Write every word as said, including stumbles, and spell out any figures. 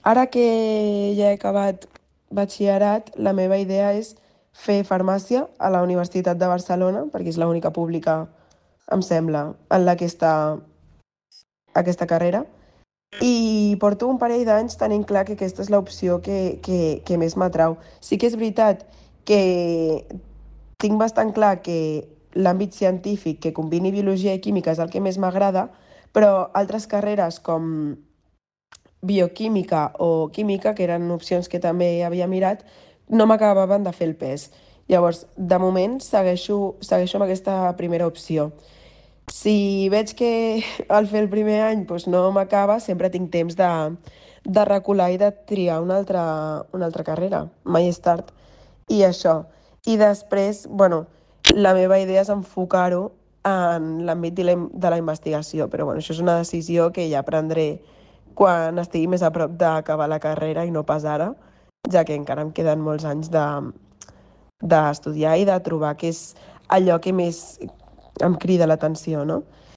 Ara que ja he acabat batxillerat, la meva idea és fer farmàcia a la Universitat de Barcelona, perquè és l'única pública, em sembla, en la que està aquesta carrera. I porto un parell d'anys tenint clar que aquesta és l'opció que, que, que més m'atrau. Sí que és veritat que tinc bastant clar que l'àmbit científic que combini biologia i química és el que més m'agrada, però altres carreres com bioquímica o química, que eren opcions que també havia mirat, no m'acabaven de fer el pes. Llavors, de moment, segueixo, segueixo amb aquesta primera opció. Si veig que al fer el primer any doncs no m'acaba, sempre tinc temps de, de recular i de triar una altra, una altra carrera. Mai és tard. I això. I després, bueno, la meva idea és enfocar-ho en l'àmbit de la, de la investigació, però bueno, això és una decisió que ja prendré quan estigui més a prop d'acabar la carrera i no pas ara, ja que encara em queden molts anys de, d'estudiar i de trobar que és allò que més em crida l'atenció, no?